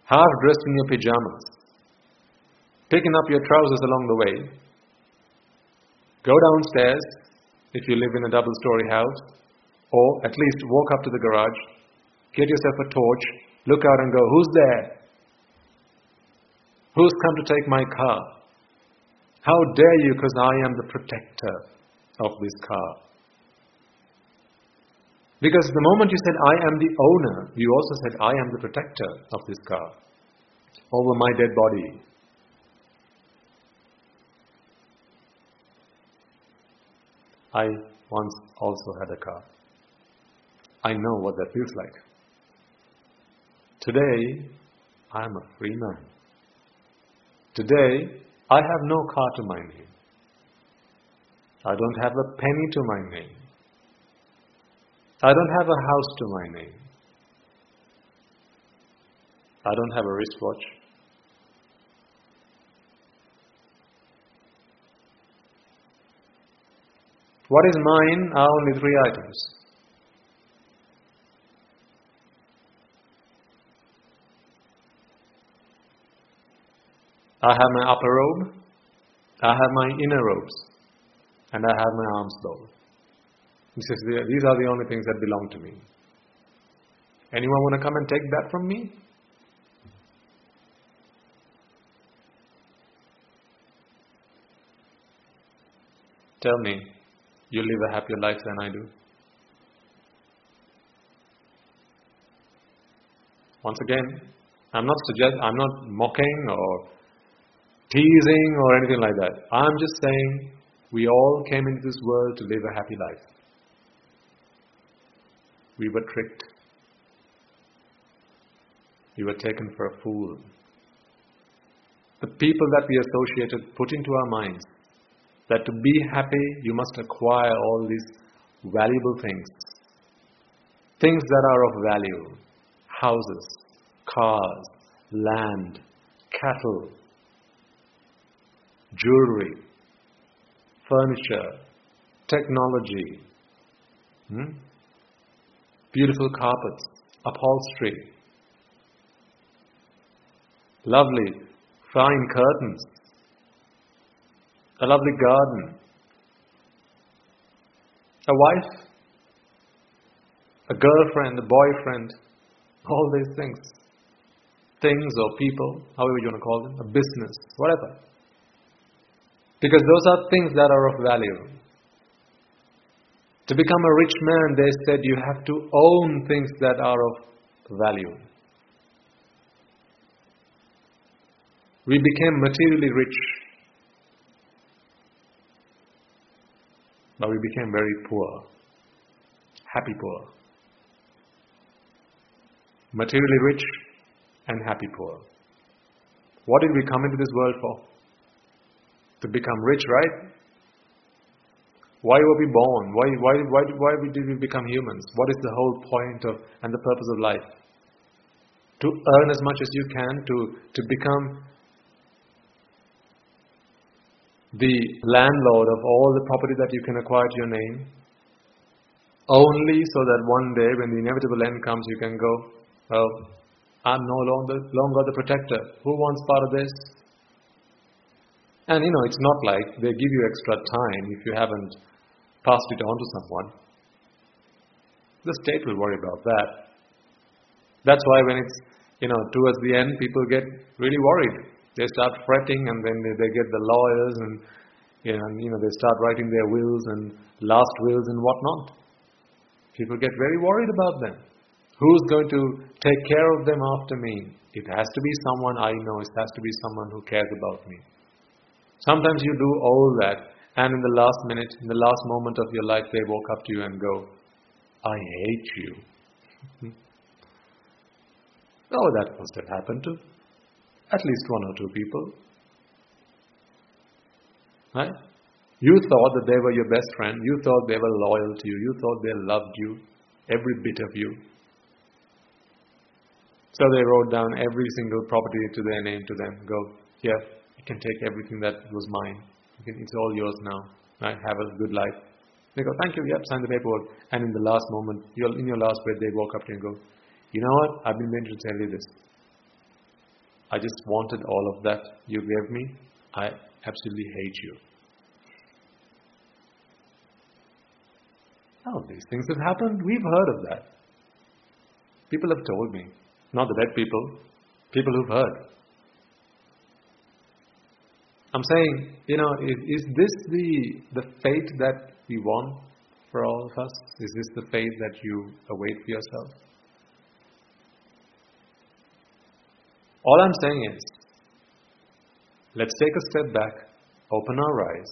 half dressed in your pajamas, picking up your trousers along the way, go downstairs if you live in a double-story house, or at least walk up to the garage, get yourself a torch, look out and go, who's there? Who's come to take my car? How dare you, because I am the protector of this car. Because the moment you said, I am the owner, you also said, I am the protector of this car over my dead body. I once also had a car. I know what that feels like. Today, I am a free man. Today, I have no car to my name. I don't have a penny to my name. I don't have a house to my name. I don't have a wristwatch. What is mine are only 3 items. I have my upper robe, I have my inner robes, and I have my arms bowed. These are the only things that belong to me. Anyone want to come and take that from me? Tell me, you live a happier life than I do. Once again, I'm not mocking or teasing or anything like that. I'm just saying we all came into this world to live a happy life. We were tricked. We were taken for a fool. The people that we associated put into our minds that to be happy, you must acquire all these valuable things. Things that are of value. Houses, cars, land, cattle, jewelry, furniture, technology, beautiful carpets, upholstery, lovely, fine curtains, a lovely garden, a wife, a girlfriend, a boyfriend, all these things. Things or people, however you want to call them, a business, whatever. Because those are things that are of value. To become a rich man, they said you have to own things that are of value. We became materially rich, but we became very poor, happy poor. Materially rich and happy poor. What did we come into this world for? To become rich, right? Why were we born? Why did we become humans? What is the whole point of and the purpose of life? To earn as much as you can, to become the landlord of all the property that you can acquire to your name, only so that one day when the inevitable end comes you can go, well, I'm no longer the protector. Who wants part of this? And it's not like they give you extra time if you haven't passed it on to someone. The state will worry about that. That's why when it's, towards the end, people get really worried. They start fretting, and then they get the lawyers, and they start writing their wills and last wills and whatnot. People get very worried about them. Who's going to take care of them after me? It has to be someone I know. It has to be someone who cares about me. Sometimes you do all that, and in the last minute, in the last moment of your life, they walk up to you and go, I hate you. Oh, that must have happened to at least 1 or 2 people. Right? You thought that they were your best friend. You thought they were loyal to you. You thought they loved you, every bit of you. So they wrote down every single property to their name to them. Go, here, you can take everything that was mine. It's all yours now. Right? Have a good life. They go, thank you, yep, sign the paperwork. And in the last moment, in your last breath, they walk up to you and go, you know what? I've been meaning to tell you this. I just wanted all of that you gave me. I absolutely hate you. Oh, these things have happened. We've heard of that. People have told me. Not the dead people. People who've heard. I'm saying, is this the fate that we want for all of us? Is this the fate that you await for yourself? All I'm saying is, let's take a step back, open our eyes,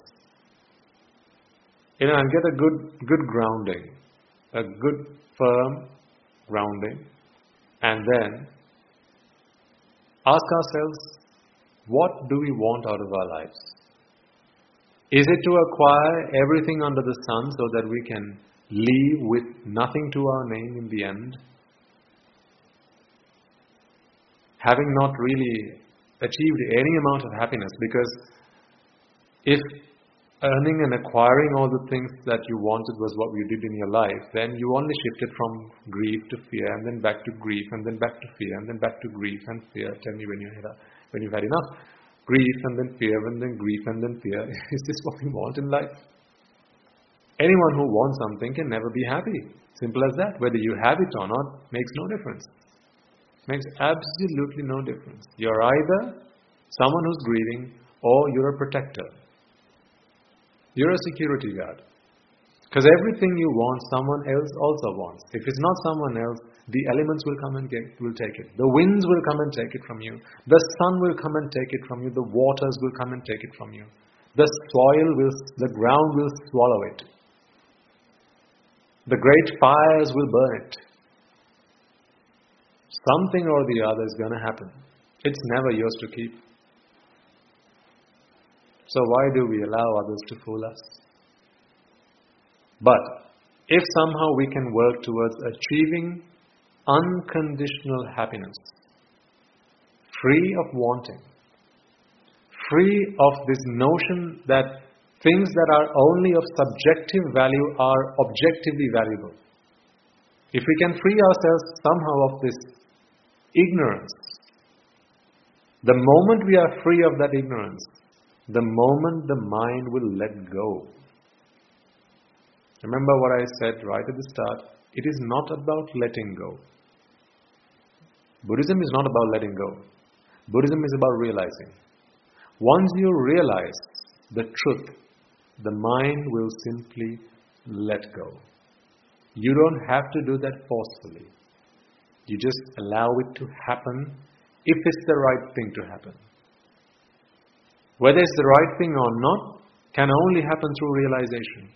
and get a good grounding, a good firm grounding, and then ask ourselves, what do we want out of our lives? Is it to acquire everything under the sun so that we can leave with nothing to our name in the end? Having not really achieved any amount of happiness, because if earning and acquiring all the things that you wanted was what you did in your life, then you only shifted from grief to fear, and then back to grief, and then back to fear, and then back to grief and fear. Tell me when you've had enough. Grief and then fear, and then grief and then fear. Is this what we want in life? Anyone who wants something can never be happy. Simple as that. Whether you have it or not makes no difference. Makes absolutely no difference. You're either someone who's grieving or you're a protector. You're a security guard. Because everything you want, someone else also wants. If it's not someone else, the elements will come and will take it. The winds will come and take it from you. The sun will come and take it from you. The waters will come and take it from you. The ground will swallow it. The great fires will burn it. Something or the other is going to happen. It's never yours to keep. So why do we allow others to fool us? But if somehow we can work towards achieving unconditional happiness, free of wanting, free of this notion that things that are only of subjective value are objectively valuable. If we can free ourselves somehow of this ignorance, the moment we are free of that ignorance, the moment the mind will let go. Remember what I said right at the start, it is not about letting go. Buddhism is not about letting go. Buddhism is about realizing. Once you realize the truth, the mind will simply let go. You don't have to do that forcefully. You just allow it to happen if it's the right thing to happen. Whether it's the right thing or not can only happen through realization.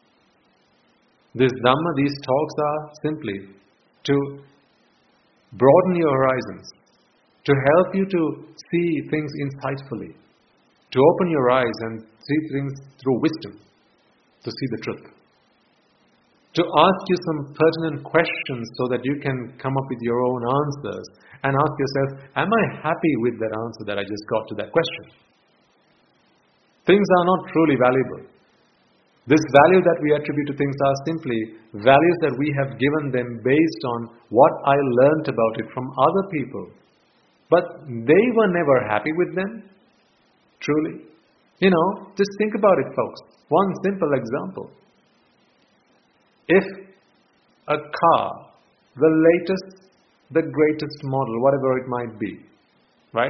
This Dhamma, these talks are simply to broaden your horizons, to help you to see things insightfully, to open your eyes and see things through wisdom, to see the truth. To ask you some pertinent questions so that you can come up with your own answers and ask yourself, am I happy with that answer that I just got to that question? Things are not truly valuable. This value that we attribute to things are simply values that we have given them based on what I learnt about it from other people. But they were never happy with them, truly. Just think about it, folks. One simple example. If a car, the latest, the greatest model, whatever it might be, right?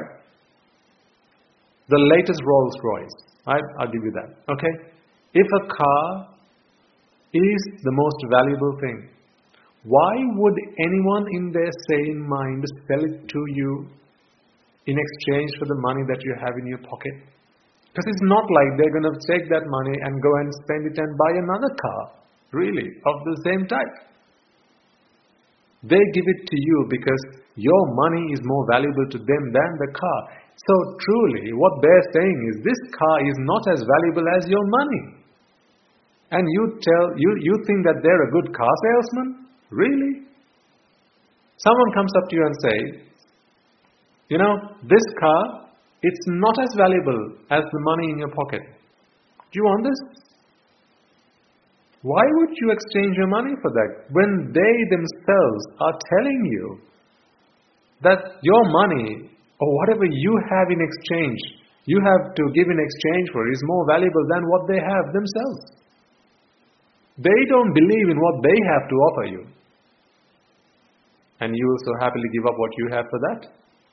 The latest Rolls Royce, right? I'll give you that, okay? If a car is the most valuable thing, why would anyone in their sane mind sell it to you in exchange for the money that you have in your pocket? Because it's not like they're going to take that money and go and spend it and buy another car, really, of the same type. They give it to you because your money is more valuable to them than the car. So truly, what they're saying is, this car is not as valuable as your money. And you think that they're a good car salesman? Really? Someone comes up to you and says, this car, it's not as valuable as the money in your pocket. Do you want this? Why would you exchange your money for that when they themselves are telling you that your money or whatever you have in exchange, you have to give in exchange for, is more valuable than what they have themselves. They don't believe in what they have to offer you. And you will so happily give up what you have for that.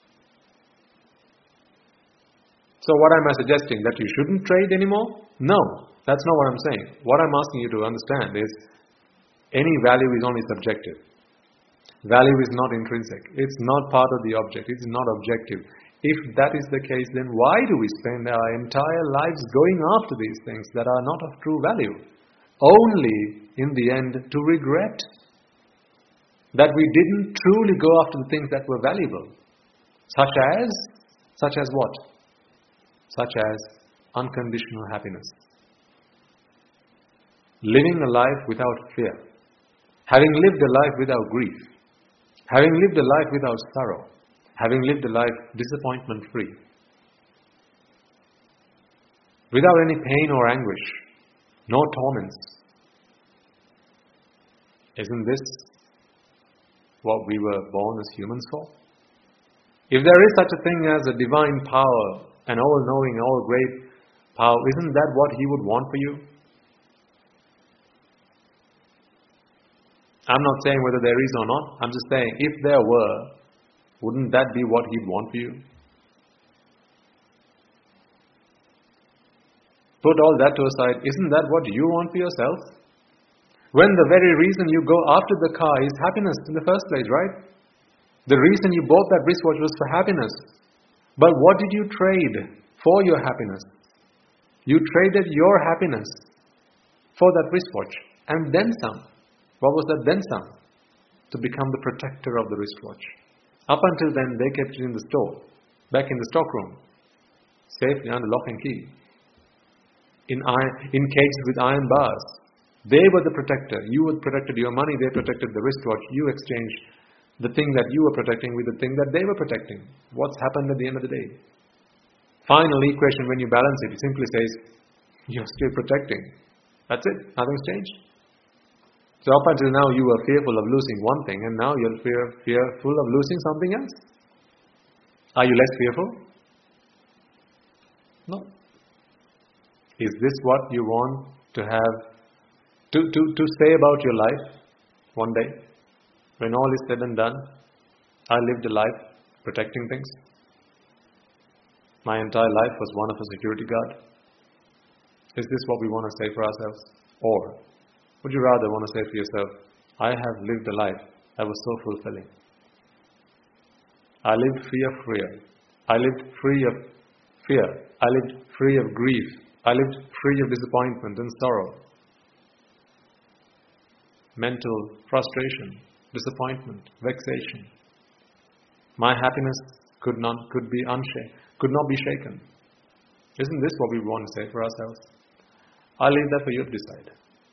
So what am I suggesting? That you shouldn't trade anymore? No, that's not what I'm saying. What I'm asking you to understand is, any value is only subjective. Value is not intrinsic. It's not part of the object. It's not objective. If that is the case, then why do we spend our entire lives going after these things that are not of true value? Only, in the end, to regret that we didn't truly go after the things that were valuable. Such as what? Such as unconditional happiness. Living a life without fear. Having lived a life without grief. Having lived a life without sorrow. Having lived a life disappointment-free. Without any pain or anguish. No torments. Isn't this what we were born as humans for? If there is such a thing as a divine power, an all-knowing, all-great power, isn't that what He would want for you? I'm not saying whether there is or not. I'm just saying, if there were, wouldn't that be what He'd want for you? Put all that to aside, isn't that what you want for yourself? When the very reason you go after the car is happiness in the first place, right? The reason you bought that wristwatch was for happiness. But what did you trade for your happiness? You traded your happiness for that wristwatch, and then some. What was that then some? To become the protector of the wristwatch. Up until then, they kept it in the store, back in the stockroom, safely under lock and key, in cages with iron bars. They were the protector. You protected your money, they protected the wristwatch. You exchanged the thing that you were protecting with the thing that they were protecting. What's happened at the end of the day? Final equation, when you balance it, it simply says, you're still protecting. That's it. Nothing's changed. So up until now, you were fearful of losing one thing, and now you're fearful of losing something else. Are you less fearful? No. Is this what you want to have, to say about your life one day? When all is said and done, I lived a life protecting things. My entire life was one of a security guard. Is this what we want to say for ourselves? Or would you rather want to say for yourself, I have lived a life that was so fulfilling. I lived free of fear. I lived free of fear. I lived free of grief. I lived free of disappointment and sorrow. Mental frustration, disappointment, vexation. My happiness could not be shaken. Isn't this what we want to say for ourselves? I'll leave that for you to decide.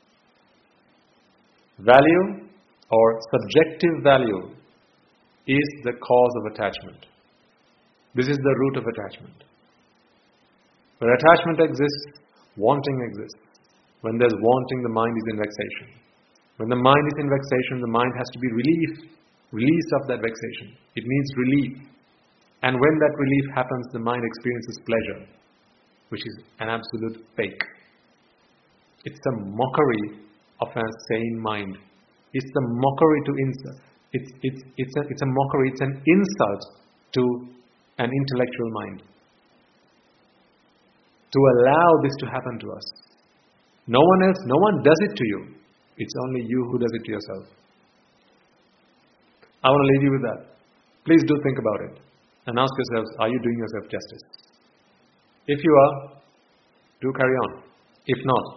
Value or subjective value is the cause of attachment. This is the root of attachment. Where attachment exists, wanting exists. When there's wanting, the mind is in vexation. When the mind is in vexation, the mind has to be released of that vexation. It needs relief. And when that relief happens, the mind experiences pleasure, which is an absolute fake. It's a mockery of a sane mind. It's the mockery to insult. It's a mockery. It's an insult to an intellectual mind. To allow this to happen to us. No one else, no one does it to you. It's only you who does it to yourself. I want to leave you with that. Please do think about it. And ask yourselves, are you doing yourself justice? If you are, do carry on. If not,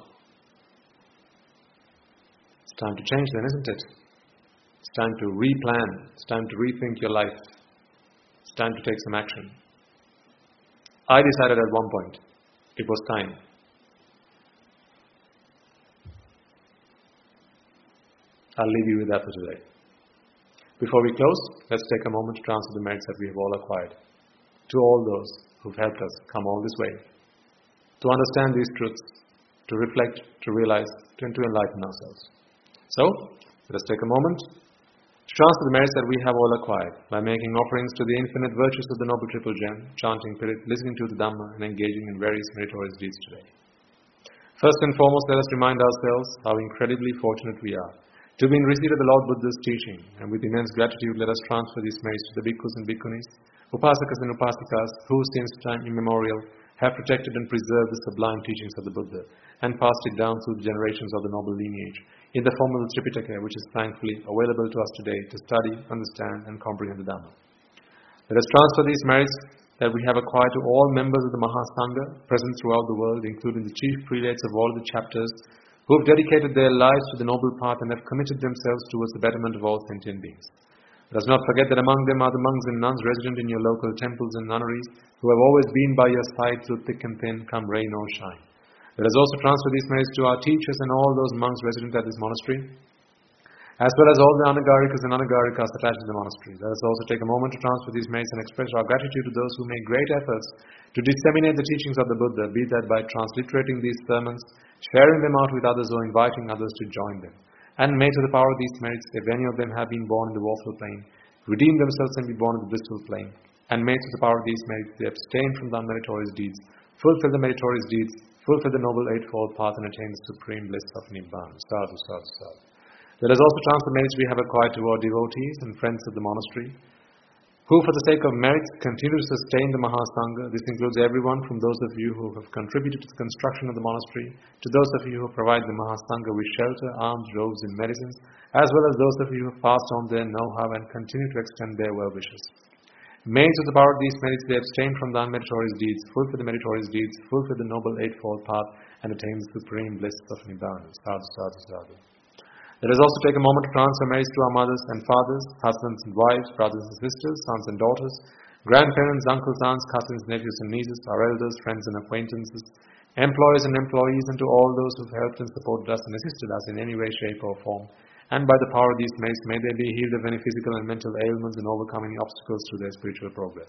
it's time to change then, isn't it? It's time to replan. It's time to rethink your life. It's time to take some action. I decided at one point, it was time. I'll leave you with that for today. Before we close, let's take a moment to transfer the merits that we have all acquired to all those who've helped us come all this way, to understand these truths, to reflect, to realize, and to enlighten ourselves. So, let us take a moment To transfer the merits that we have all acquired by making offerings to the infinite virtues of the Noble Triple Gem, chanting Pirit, listening to the Dhamma, and engaging in various meritorious deeds today. First and foremost, let us remind ourselves how incredibly fortunate we are to be in receipt of the Lord Buddha's teaching, and with immense gratitude let us transfer these merits to the bhikkhus and bhikkhunis, upasakas and upasikas, who since time immemorial have protected and preserved the sublime teachings of the Buddha and passed it down through the generations of the noble lineage in the form of the Tripitaka, which is thankfully available to us today to study, understand and comprehend the Dhamma. Let us transfer these merits that we have acquired to all members of the Mahasangha present throughout the world, including the chief prelates of all the chapters, who have dedicated their lives to the noble path and have committed themselves towards the betterment of all sentient beings. Let us not forget that among them are the monks and nuns resident in your local temples and nunneries, who have always been by your side through thick and thin, come rain or shine. Let us also transfer these merits to our teachers and all those monks resident at this monastery, as well as all the Anagarikas and Anagarikas attached to the monastery. Let us also take a moment to transfer these merits and express our gratitude to those who make great efforts to disseminate the teachings of the Buddha, be that by transliterating these sermons, sharing them out with others, or inviting others to join them. And may to the power of these merits, if any of them have been born in the woeful plane, redeem themselves and be born in the blissful plane. And may to the power of these merits, they abstain from the unmeritorious deeds, fulfill the meritorious deeds, fulfill the noble eightfold path, and attain the supreme bliss of Nibbana. Sadhu, sadhu, sadhu. Let us also transfer merits we have acquired to our devotees and friends of the monastery, who for the sake of merits continue to sustain the Mahasangha. This includes everyone from those of you who have contributed to the construction of the monastery, to those of you who provide the Mahasangha with shelter, arms, robes and medicines, as well as those of you who have passed on their know-how and continue to extend their well-wishes. May to the power of these merits they abstain from the unmeritorious deeds, fulfill the meritorious deeds, fulfill the noble eightfold path, and attain the supreme bliss of Nibbana. Sadhu, sadhu, sadhu. Let us also take a moment to transfer merits to our mothers and fathers, husbands and wives, brothers and sisters, sons and daughters, grandparents, uncles, aunts, cousins, nephews and nieces, our elders, friends and acquaintances, employers and employees, and to all those who have helped and supported us and assisted us in any way, shape or form. And by the power of these merits, may they be healed of any physical and mental ailments and overcome any obstacles to their spiritual progress.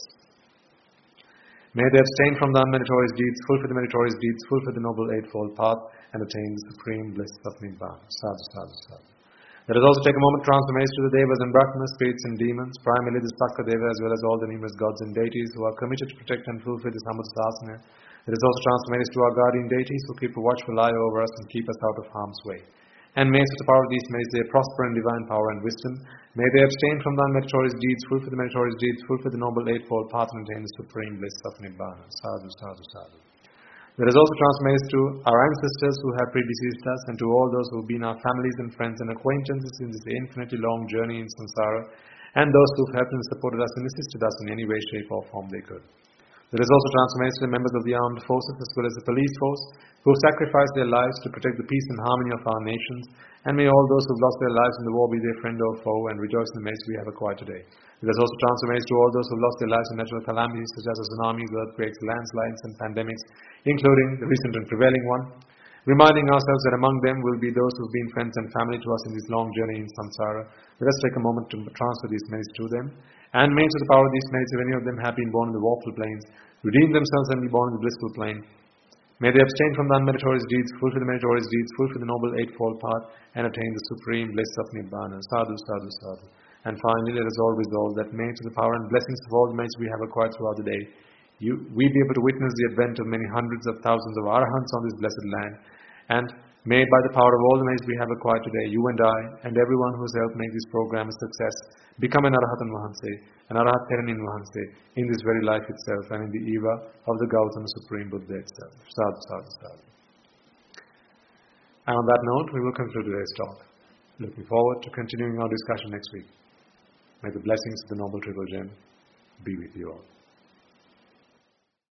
May they abstain from the unmeritorious deeds, fulfill the meritorious deeds, fulfill the noble eightfold path, and attain the supreme bliss of Nibbana. Sadhu, sadhu, sadhu. Let us also take a moment to transfer merits to the Devas and Brahmas, spirits and demons, primarily the Sakadeva, as well as all the numerous gods and deities who are committed to protect and fulfill the Samudasasana. Let us also transfer merits to our guardian deities who keep a watchful eye over us and keep us out of harm's way. And may to the power of these merits they prosper in divine power and wisdom. May they abstain from the unmeritorious deeds, fulfill the meritorious deeds, fulfill the noble eightfold path, and attain the supreme bliss of Nibbana. Sadhu, sadhu, sadhu. Let us also transfer merits to our ancestors who have predeceased us, and to all those who have been our families and friends and acquaintances in this infinitely long journey in samsara, and those who have helped and supported us and assisted us in any way, shape or form they could. Let us also transfer merits to the members of the armed forces as well as the police force, who have sacrificed their lives to protect the peace and harmony of our nations, and may all those who have lost their lives in the war be their friend or foe, and rejoice in the merits we have acquired today. Let us also transfer merits to all those who have lost their lives in natural calamities such as tsunamis, earthquakes, landslides and pandemics, including the recent and prevailing one, reminding ourselves that among them will be those who have been friends and family to us in this long journey in samsara. Let us take a moment to transfer these merits to them, and may to the power of these merits, if any of them have been born in the woeful planes, redeem themselves and be born in the blissful plane. May they abstain from the unmeritorious deeds, fulfill the meritorious deeds, fulfill the noble eightfold path, and attain the supreme bliss of Nibbana. Sadhu, sadhu, sadhu. And finally, let us all resolve that may to the power and blessings of all the merits we have acquired throughout the day, we be able to witness the advent of many hundreds of thousands of arahants on this blessed land, and may by the power of all the merits we have acquired today, you and I, and everyone who has helped make this program a success, become an Arahatan Vahanse, an Arahat Theranin Vahanse, in this very life itself and in the eva of the Gautama Supreme Buddha itself. Sadhu, sadhu, sadhu. And on that note, we will conclude today's talk. Looking forward to continuing our discussion next week. May the blessings of the Noble Triple Gem be with you all.